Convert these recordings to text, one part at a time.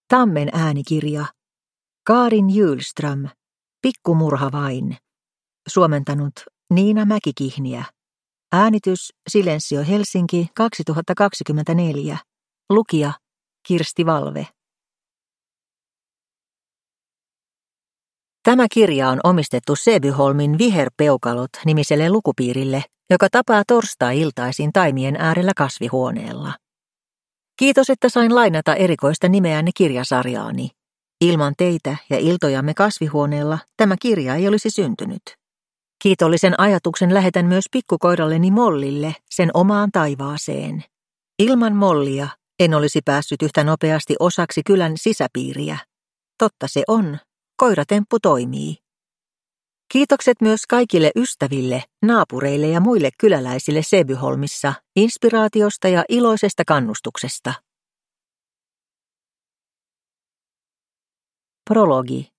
Tammen äänikirja. Karin Jylström. Pikkumurha vain. Suomentanut Niina Mäkikihniä. Äänitys Silensio Helsinki 2024. Lukija Kirsti Valve. Tämä kirja on omistettu Säbyholmin Viherpeukalot nimiselle lukupiirille, joka tapaa torstai-iltaisin taimien äärellä kasvihuoneella. Kiitos, että sain lainata erikoista nimeänne kirjasarjaani. Ilman teitä ja iltojamme kasvihuoneella tämä kirja ei olisi syntynyt. Kiitollisen ajatuksen lähetän myös pikkukoiralleni Mollille sen omaan taivaaseen. Ilman Mollia en olisi päässyt yhtä nopeasti osaksi kylän sisäpiiriä. Totta se on, koiratemppu toimii. Kiitokset myös kaikille ystäville, naapureille ja muille kyläläisille Säbyholmissa inspiraatiosta ja iloisesta kannustuksesta. Prologi.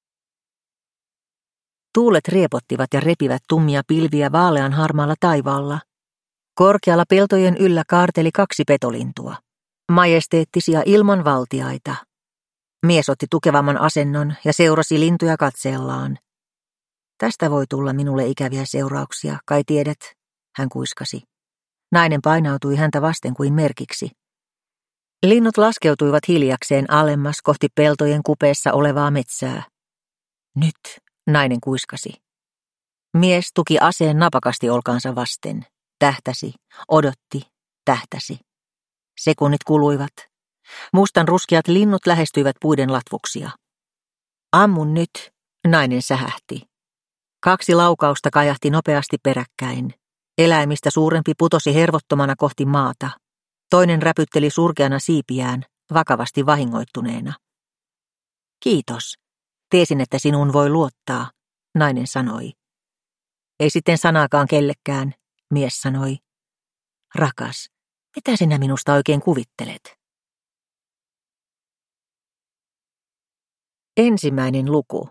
Tuulet riepottivat ja repivät tummia pilviä vaalean harmaalla taivaalla. Korkealla peltojen yllä kaarteli 2 petolintua, majesteettisia ilmanvaltiaita. Mies otti tukevamman asennon ja seurasi lintuja katseellaan. Tästä voi tulla minulle ikäviä seurauksia, kai tiedät, hän kuiskasi. Nainen painautui häntä vasten kuin merkiksi. Linnut laskeutuivat hiljakseen alemmas kohti peltojen kupeessa olevaa metsää. Nyt, nainen kuiskasi. Mies tuki aseen napakasti olkaansa vasten. Tähtäsi, odotti, tähtäsi. Sekunnit kuluivat. Mustan ruskeat linnut lähestyivät puiden latvuksia. Ammun nyt, nainen sähähti. 2 laukausta kajahti nopeasti peräkkäin. Eläimistä suurempi putosi hervottomana kohti maata. Toinen räpytteli surkeana siipiään, vakavasti vahingoittuneena. Kiitos. Tiesin, että sinuun voi luottaa, nainen sanoi. Ei sitten sanaakaan kellekään, mies sanoi. Rakas, mitä sinä minusta oikein kuvittelet? Ensimmäinen luku.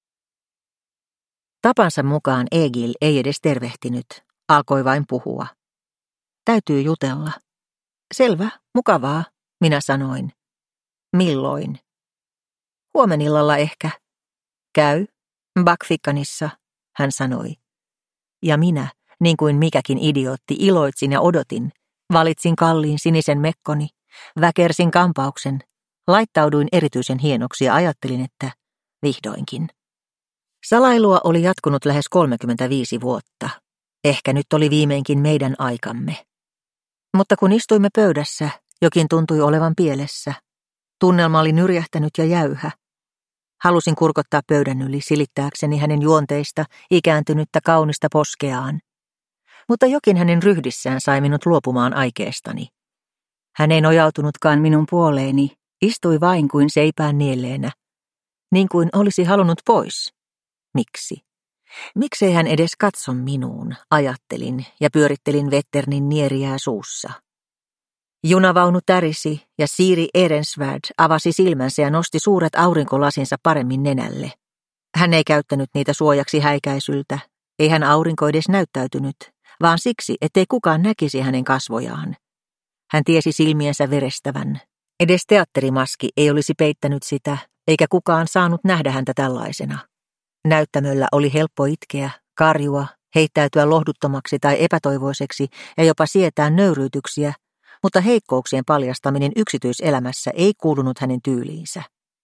Tapansa mukaan Egil ei edes tervehtinyt, alkoi vain puhua. Täytyy jutella. Selvä, mukavaa, minä sanoin. Milloin? Huomenillalla ehkä. Käy, Bakfikkanissa, hän sanoi. Ja minä, niin kuin mikäkin idiootti, iloitsin ja odotin. Valitsin kalliin sinisen mekkoni, väkersin kampauksen, laittauduin erityisen hienoksi ja ajattelin, että vihdoinkin. Salailua oli jatkunut lähes 35 vuotta. Ehkä nyt oli viimeinkin meidän aikamme. Mutta kun istuimme pöydässä, jokin tuntui olevan pielessä. Tunnelma oli nyrjähtänyt ja jäyhä. Halusin kurkottaa pöydän yli silittääkseni hänen juonteista ikääntynyttä kaunista poskeaan. Mutta jokin hänen ryhdissään sai minut luopumaan aikeestani. Hän ei nojautunutkaan minun puoleeni, istui vain kuin seipään nielleenä. Niin kuin olisi halunnut pois. Miksi? Miksei hän edes katso minuun, ajattelin ja pyörittelin Vetternin nieriää suussa. Junavaunu tärisi ja Siiri Ehrensvärd avasi silmänsä ja nosti suuret aurinkolasinsa paremmin nenälle. Hän ei käyttänyt niitä suojaksi häikäisyltä, ei hän aurinko edes näyttäytynyt, vaan siksi, ettei kukaan näkisi hänen kasvojaan. Hän tiesi silmiensä verestävän. Edes teatterimaski ei olisi peittänyt sitä, eikä kukaan saanut nähdä häntä tällaisena. Näyttämöllä oli helppo itkeä, karjua, heittäytyä lohduttomaksi tai epätoivoiseksi ja jopa sietää nöyryytyksiä, mutta heikkouksien paljastaminen yksityiselämässä ei kuulunut hänen tyyliinsä.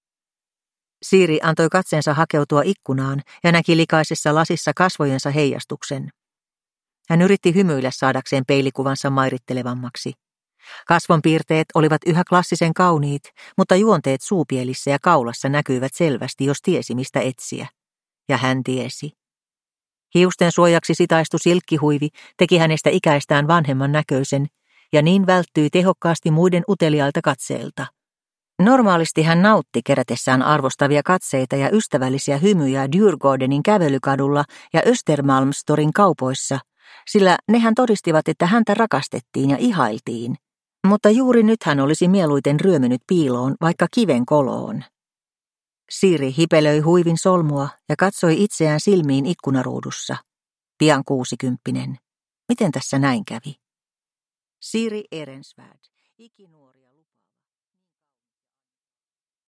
Siiri antoi katseensa hakeutua ikkunaan ja näki likaisessa lasissa kasvojensa heijastuksen. Hän yritti hymyillä saadakseen peilikuvansa mairittelevammaksi. Kasvonpiirteet olivat yhä klassisen kauniit, mutta juonteet suupielissä ja kaulassa näkyivät selvästi, jos tiesi mistä etsiä. Ja hän tiesi. Hiusten suojaksi sitaistu silkkihuivi teki hänestä ikäistään vanhemman näköisen, ja niin välttyi tehokkaasti muiden uteliailta katseilta. Normaalisti hän nautti kerätessään arvostavia katseita ja ystävällisiä hymyjä Djurgårdenin kävelykadulla ja Östermalmstorin kaupoissa, sillä nehän todistivat, että häntä rakastettiin ja ihailtiin. Mutta juuri nyt hän olisi mieluiten ryömynyt piiloon vaikka kiven koloon. Siiri hipelöi huivin solmua ja katsoi itseään silmiin ikkunaruudussa. Pian 60. Miten tässä näin kävi? Siiri Ehrensvärd, ikinuori.